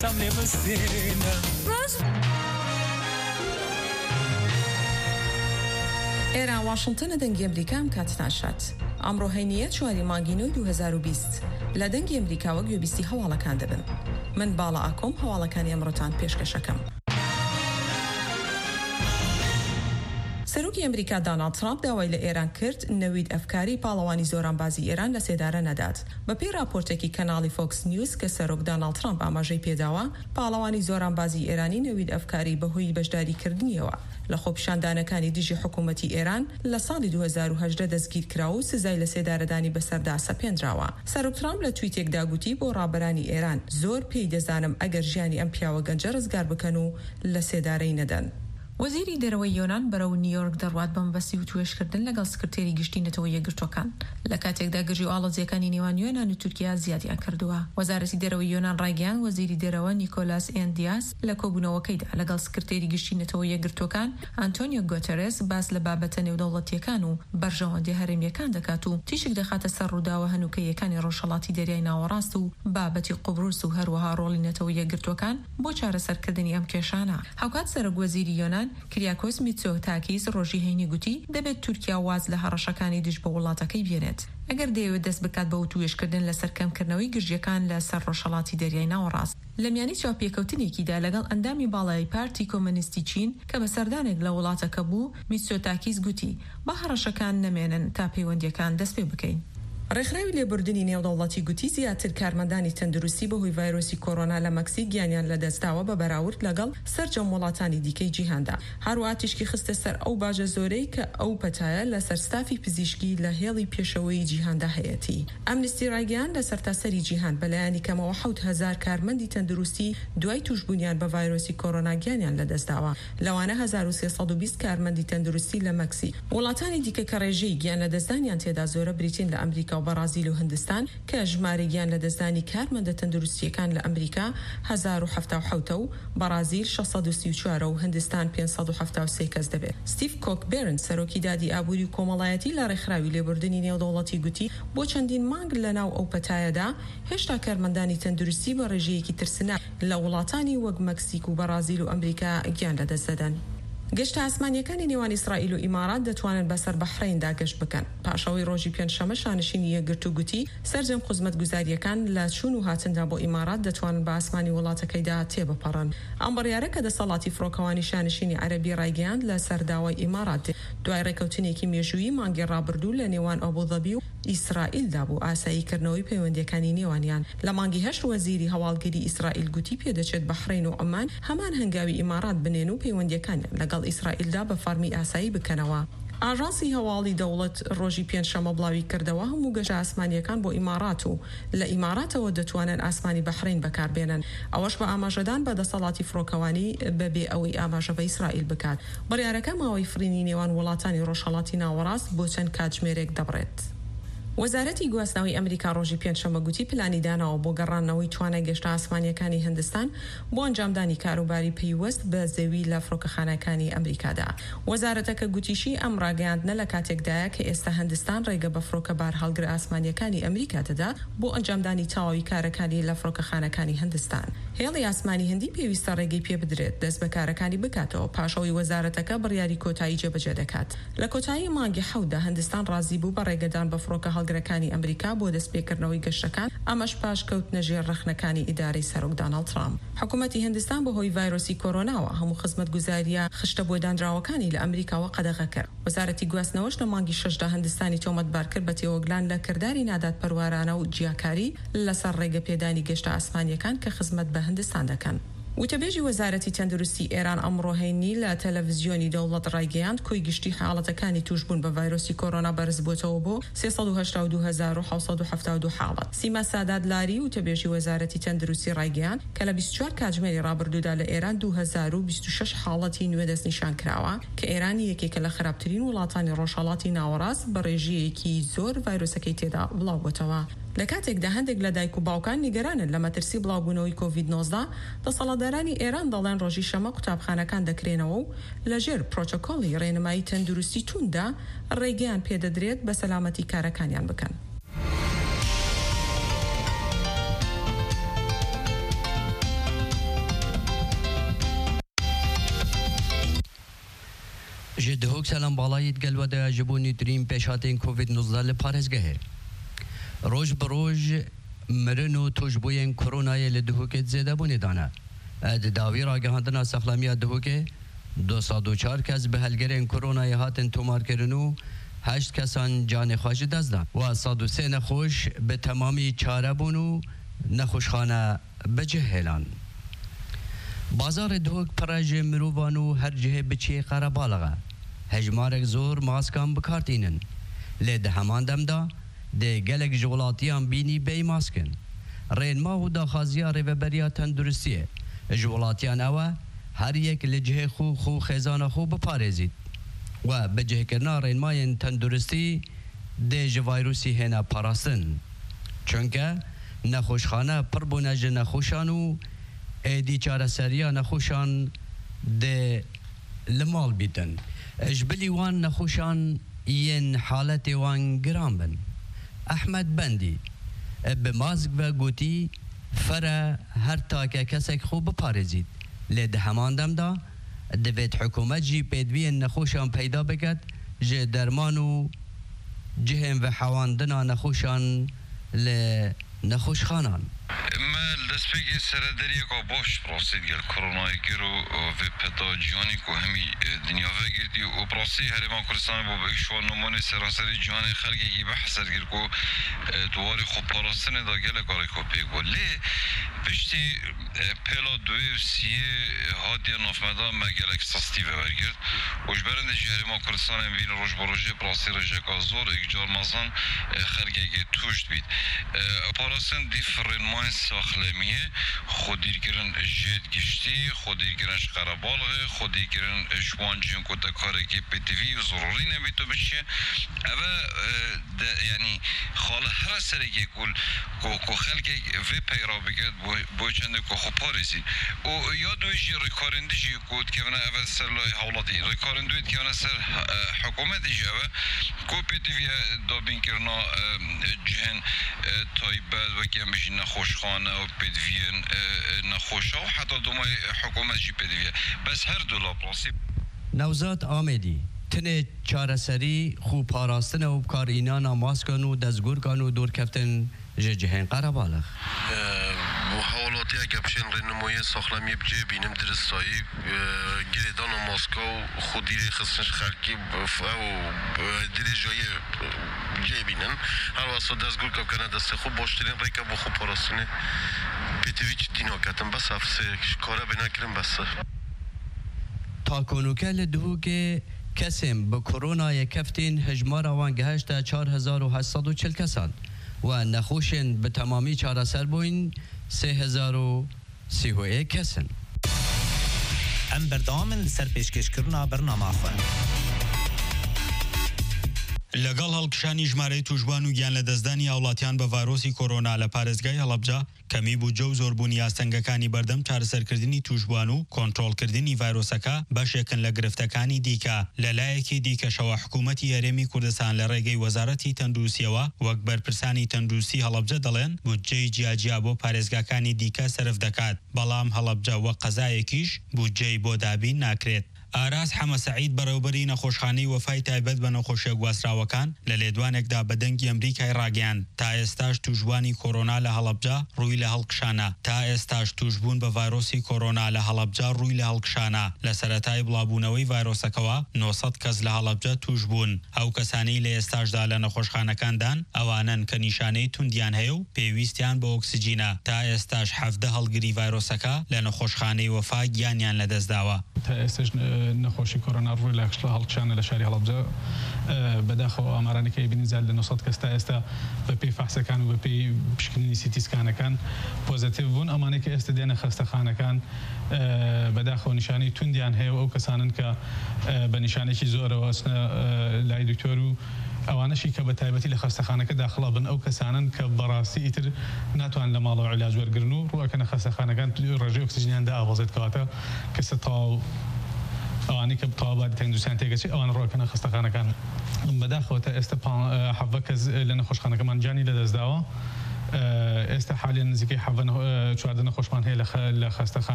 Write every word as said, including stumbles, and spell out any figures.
ئێران واشنگتنە دەنگی ئەمریکام کاتتانشات ئەمڕۆ هەینیە چواری مانگینۆی دوو هەزار و بیست لە دەنگی ئەمریکاوە گوێبیستی هەواڵەکان دەبن. من باڵا ئاکۆم هەواڵەکانی ئەمڕۆتان پێشکەشەکەم. سەرۆکی ئەمریکا دۆناڵد ترامپ داوای لە ئێران کرد نەوید ئەفکاری پاڵەوانی زۆرانبازی ئێران لە سێدارە نەدات. بەپێی راپۆرتێکی کەناڵی فۆکس نیوز کە سەرۆک دۆناڵد ترامپ ئاماژەی پێداوە، پاڵەوانی زۆرانبازی ئێرانی نەوید ئەفکاری بەهۆی بەشداریکردنیەوە لە خۆپیشاندانەکانی دژی حکوومەتی ئێران لە ساڵی دوو هەزار و هەژدە دەستگیر کراوە و سزای لە سێدارەدانی بەسەردا سەپێنراوە. سەرۆک ترامپ لە تویتێکدا گوتی بۆ ڕابەرانی ئێران زۆر پێی دەزانم ئەگەر ژیانی ئەم پیاوە گەنجە ڕزگار بکەن و لە سێدارەی نەدەن. وەزیری دەرەوەی یۆنان بەرەو نیویۆرک دەڕوات بە مەبەستی و توێشکردن لەگەڵ سکرتێری گشتی نەتەوەی یەکگرتوەکان لە کاتێکدا گەژی و ئاڵۆزیەکانی نێوان یۆنان و تورکیا زیادیان کردووە. وەزارەتی دەرەوەی یۆنان ڕایگەیاند وەزیری دەرەوە نیکۆلاس ئێندیاس لە کۆبوونەوەکەیدا لەگەڵ سکرتێری گشتی نەتەوەی یەکگرتوەکان ئانتۆنیۆ گۆتەرێس باس لە بابەتە نێودەوڵەتیەکان و بەرژەوەندی هەرێمیەکان دەکات و تیشک دەخاتە سەر ڕووداوە هەنووکەیەکانی ڕۆژهەڵاتی دەریای ناوەڕاست و بابەتی قوبروس و هەروەها ڕۆڵی نەتەوەی یەکگرتوەکان بۆ چارەسەرکردنی ئەم کێشانە. هاوکات سەرۆک وەزیری یۆنان کریاکۆس میتسۆتاکیس ڕۆژی هەینی گوتی دەبێت تورکیا واز لە هەڕەشەکانی دژ بە وڵاتەکەی بێنێت ئەگەر دەیەوێت دەست بکات بە توێشکردن لە سەرکەمکردنەوەی گژیەکان لە سەر ڕۆژهەڵاتی دەریای ناوەڕاست. لە میانی چاوپێکەوتنێکیدا لەگەڵ ئەندامی باڵای پارتی کۆمۆنیستی چین کە بە سەردانێک لە وڵاتەکە بوو، میتسۆتاکیس گوتی بە هەڕەشەکان نەمێنن تا پەیوەندیەکان دەست پێ بکەین. ڕێکخراوی لێبوردنی نێودەوڵەتی گوتی زیاتر کارمەندانی تەندروستی بەهۆی ڤایرۆسی کۆڕۆنا لە مەکسیک گیانیان لەدەستداوە بە بەراورد لەگەڵ سەرجەم وڵاتانی دیکەی جیهاندا. هەروەها تیشکی خستە سەر ئەو باجە زۆرەی کە ئەو پەتایە لە سەرستافی پزیشکی لە هێڵی پێشەوەی جیهاندا هەیەتی. ئەمنستی ڕایگەیان لە سەرتاسەری جیهان بەلایانی کەمەوە حەوت هەزار کارمەندی تەندروستی دوای توشبوونیان بە ڤایرۆسی کۆڕۆنا گیانیان لەدەستداوە، لەوانە هەزار و سێسەد و بیست کارمەندی تەندروستی لە مەکسیک. وڵاتانی دیکە کە ڕێژەی گیان لەدەستدانیان تێدا زۆرە بریتین لە ئەمریکا و بەرازیل و هندستان کە ژمارەیان لە دەستدانی کارمەندە تەندروستیەکان لە ئەمریکا هەزار و هەفتاد و حەوت و بەرازیل شەشسەد و سی و چوار و هندستان پێنجسەد و هەفتاد و سێ کەس دەبێت. ستیڤ کۆکبێرن سەرۆکی دادی ئابووری و کۆمەڵایەتی لە ڕێکخراوی لێبوردنی نێودەوڵەتی گوتی بۆ چەندین مانگ لەناو ئەو پەتایەدا هێشتا کارمەندانی تەندروستی بە ڕێژەیەکی ترسناک لە وڵاتانی وەک مەکسیک و بەرازیل و ئەمریکا گیان لەدەستدەدەن. گەشتە ئاسمانیەکانی نێوان ئیسرائیل و ئیمارات دەتوانن بەسەر بەحرەیندا گەشت بکەن. پاشەوەی ڕۆژی پێنجشەمە شانشینی یەکگرتو گوتی سەرجەم خزمەتگوزاریەکان لە چوون و هاتندا بۆ ئیمارات دەتوانن بە ئاسمانی وڵاتەکەیدا تێبپەڕن. ئەم بڕیارە کە دەسەڵاتی فڕۆکەوانی شانشینی عەرەبی ڕایگەیاند لە سەرداوای ئیمارات دوای ڕێکەوتنێکی مێژوویی مانگی ڕابردوو لە نێوان ئەبوظەبی و ئیسرائیلدا بوو ئاساییکردنەوەی پەیوەندیەکانی نێوانیان. لە مانگی هەشت وەزیری هەواڵگەری ئیسرائیل گوتی پێدەچێت بەحرەین و عەمان هەمان هەنگاوی ئیمارات بنێن و پەیوەندیەکانیان لەگەڵ ئیسرائیلدا بە فەرمی ئاسایی بکەنەوە. ئاژانسی هەواڵی دەوڵەت ڕۆژی پێنجشەمە بڵاوی کردەوە هەموو گەشە ئاسمانیەکان بۆ ئیمارات و لە ئیماراتەوە دەتوانن ئاسمانی بەحرەین بەکاربێنن، ئەوەش بە ئاماژەدان بە دەسەڵاتی فڕۆکەوانی بەبێ ئەوەی ئاماژە بە ئیسرائیل بکات. بڕیارەکە ماوەی فرینی نێوان وڵاتانی ڕۆژهەڵاتی ناوەڕاست بۆ چەند کاتژمێرێک دەبڕێت. وەزارەتی گواستنەوەی ئەمریکا ڕۆژی پێنجشەمە گوتی پلانی داناوە بۆ گەڕانەوەی توانای گەشتە ئاسمانیەکانی هندستان بۆ ئەنجامدانی کاروباری پەیوەست بە زەوی لە فڕۆکەخانەکانی ئەمریکادا. وەزارەتەکە گوتیشی ئەم ڕاگەیاندنە لە کاتێکدایە کە ئێستا هەندستان ڕێگە بە فڕۆکە بار هەڵگر ئاسمانیەکانی ئەمریکا دەدا بۆ ئەنجامدانی تەواوی کارەکانی لە فڕۆکەخانەکانی هندستان. هێڵی ئاسمانی هەندی پێویستە ڕێگەی پێ بدرێت دەست بە کارەکانی بکاتەوە. پاشەوەی وەزارەتەکە بڕیاری کۆتایی جێبەجێ دەکات. لە کۆتایی مانگی حەوتدا هەندستان ڕازی بوو بە ڕێگەدان بە فڕۆکە هەڵگرەکانی ئەمریکا بۆ دەستپێکردنەوەی گەشتەکان، ئەمەش پاش کەوتنە ژێر ڕەخنەکانی ئیدارەی سەرۆک دۆناڵد ترامپ. حکوومەتی هندستان بەهۆی ڤایرۆسی کۆڕۆناوە هەموو خزمەتگوزاریە خشتە بۆ دانراوەکانی لە ئەمریکاوە قەدەغە کرد. وەزارەتی گواستنەوەش لە مانگی شەشدا هەندستانی تۆمەتبار کرد بە تێوەگلان لە کردداری نادادپەروارانە و جیاکاری لەسەر ڕێگە پێدانی گەشتە ئاسمانیەکان کە خزمەت بە هەندستان دەکەن. وتەبێژی وەزارەتی تەندروستی ئێران ئەمڕۆ هەینی لە تەلەڤیزیۆنی دەوڵەت ڕایگەیاند کۆی گشتی حاڵەتەکانی توشبوون بە ڤایرۆسی کۆڕۆنا بەرز بۆتەوە بۆ سێسەد و هەشتا و دوو هەزار و حەوت سەد و هەفتاد و دوو حاڵەت. سیما سادات لاری وتەبێژی وەزارەتی تەندروستی ڕایگەیاند کە لە بیست و چوار کاتژمێری ڕابردوودا لە ئێران دوو هەزار و بیست و شەش حاڵەتی نوێ دەستنیشان کراوە کە ئێرانی یەکێکە لە خراپترین وڵاتانی ڕۆژهەڵاتی ناوەڕاست بە ڕێژەیەکی زۆر ڤایرۆسەکەی تێدا بڵاو بۆتەوە. لە کاتێکدا هەندێک لە دایک و باوکان نیگەرانن لە مەترسی بڵاوبوونەوەی کۆڤید نۆزدە، دەسەڵاتدارانی ئێران دەڵێن ڕۆژی شەمە قوتابخانەکان دەکرێنەوە و لەژێر پرۆتۆکۆڵی ڕێنمایی تەندروستی تووندا ڕێگەیان پێدەدرێت بە سەلامەتی کارەکانیان بکەن. جدهوک سلام بالایت گلو ده جبونی ترین پیشاتین کووید نوزده لپارزگه روز بروز مرنو توجبوین کرونای لدهوکت زیده بونی دانه اد داوی را گهاندنا سخلامی دهوکه دو ساد و چار کس به هلگرین کرونای هاتن تومار کرنو هشت کسان جان خوش دزدن و صد و سه نخوش به تمامی چاره بونو نخوشخانه بجهلان بازار دهوک پرج مروبانو هر جهه بچی قربالغه هجمارک زور ماسکان بکارتینن لید همان دمدا ده گلک جولاتیان بینی بی ماسکن رین ما و دا خازیا ریوبریا تندرستیه جولاتیان اوه هر یک لجه خو خو خزان خو بپارزید و بجه کرنا رین ماین تندرستی ده جوایروسی هنا پاراستن چونکه نخوشخانه پر بونج نخوشانو ایدی چاره سریا نخوشان ده لمال بیتن اجبلی وان نخوشان ین حالت وان گرام بن احمد بندی به مازگ و گوتی فره هر تاکه کسک خوب بپارزید لید همان دم دا دوید حکومت جی پیدوی نخوشان پیدا بکد جه درمانو جهن و حواندنا نخوشان لنخوش خانان ما دستپیک سردری که باش پراسید گل کرونای گرو و پدا جهانی که همی دنیا و گردی و پراسی هرمان کردستان با بکشوان نمونه سراسر جهان خلقی که بحثر گرد که دواری خوب پراستن دا گل کاری که پیگو لی پشتی پیلا دوی و سیه هادی نافمدا ما گلک ساستی ببرگرد وش برنده هرمان کردستان بین روش بروژه پراسی رجکا زور اکجار مازان خلقی که توشت بید پراستن دی فرنمان ساخلمیه خودیر گرن جد گشتی خودیر گرنش قربالغه خودیر گرن شوان جن کو دکاره که پتیوی ضروری نمیتو بشه اما یعنی خال هر سری که کل کو خلق و پیرا بگد بو چنده کو خپارسی او یادویش ریکارندیش کود که من اول سرلای حوالاتی ریکارندویت که من سر حکومتش اول کو پتیوی دابین کرنا جهن تایبت و که میشه نخوشخانه و پدوین نخوشه و حتی دومای حکومت جی پدویه بس هر دو لاپلاسی نوزاد آمدی تنه چاره سری خوب پاراستن و بکار اینا نماز کنو دزگور کنو دور کفتن جهن قربالغ محاولاتی اگه بشن رنمایی ساخلمی بجه بینم درستایی گریدان و ماسکو خودیره خصنش خلکی و دیره جای جه بینن هر واسه دستگور کب کنه دست خوب باشترین ریکا با خوب پاراستنه پیتویچ دینا کتن بس افسه کاره بنا کرن بس تا کنوکل دهو که کسیم به کرونا یکفتین هجمار آوان گهشت چار هزار و هشتصد و چل کسان و نخوشن به تمامی چاره سر بوین سه هزار و سی و یک کسن ام بردامن سر پیشکش کرنا برنامه خواه لەگەڵ هەڵکشانی ژمارەی توشبان و گیان لە دەستدانی هاوڵاتیان بە ڤایرۆسی کۆرۆنا لە پارێزگای هەڵەبجە کەمی بوو جە و زۆربوونی ئاستەنگەکانی بەردەم چارەسەرکردنی توشبان و کۆنتڕۆڵکردنی ڤایرۆسەکە بەشێکن لە گرفتەکانی دیکە لەلایەکی دیکەشەوە حکوومەتی هەرێمی کوردستان لە ڕێگەی وەزارەتی تەندروستیەوە وەک بەرپرسانی تەندروستی هەڵەبجە دەڵێن بودجەی جیاجیا بۆ پارێزگاکانی دیکە سەرف دەکات بەڵام هەڵەبجە وەک قەزایەکیش بودجەی بۆ دابین ناکرێت ئاراس حەمە سەعید بەڕێوەبەری نەخۆشخانەی وەفای تایبەت بە نەخۆشیە گواستراوەکان لە لێدوانێکدا بە دەنگی ئەمریکای ڕاگەیاند تا ئێستاش توشبوانی کۆرۆنا لە هەڵەبجە ڕووی لە هەڵکشانە تا ئێستاش توشبوون بە ڤایرۆسی کۆرۆنا لە هەڵەبجە ڕووی لە هەڵکشانە لە سەرەتای بڵاوبوونەوەی ڤایرۆسەکەوە نۆ سەد کەس لە هەڵەبجە توشبوون ئەو کەسانەی لە ئێستاشدا لە نەخۆشخانەکاندان ئەوانن کە نیشانەی توندیان هەیە و پێویستیان بە ئۆکسجینە تا ئێستاش حەڤدە هەڵگری ڤایرۆسەکە لە نەخۆشخانەی وەفا گیانیان لەدەستداوە تا ئێستاش نەخۆشی کۆرۆنا ڕووی لە هەڵکشانە لە شاری هەڵەبجە بەداخەوە ئامارانەکە بینی زیاد لە نۆ سەد کەس تا ئێستا بە پێی فەحسەکان و بە پێی پشکنینی سیتیسکانەکان پۆزیتیڤ بوون ئەمانەی کە ئێستا دێنە خەستەخانەکان بەداخەوە نیشانەی توندیان هەیە و ئەو کەسانن کە بە نیشانێکی زۆرەوە ئەچنە لای دکتۆر و ئەوانەشی کە بە تایبەتی لە خەستەخانەکە داخڵە بن ئەو کەسانن کە بەڕاستی ئیتر ناتوان لە ماڵەوە عیلاج وەرگرن و ڕوەکەنە خەستەخانەکان ڕێژەی ئۆکسجینیان دائاوازێت کەواتە کەسە تاو ئەوانەی کە تەواوباری تەندروستیان تێگەچێت ئەوان ڕۆکەنە خەستەخانەکان بەداخەوە تا ئێستا حەڤە کەس لە نەخۆشخانەکەمان جانی لەدەستداوە ئێستا حالیان نزیکەی حەڤە چواردە نەخۆشمان هەیە لە خەستەخانە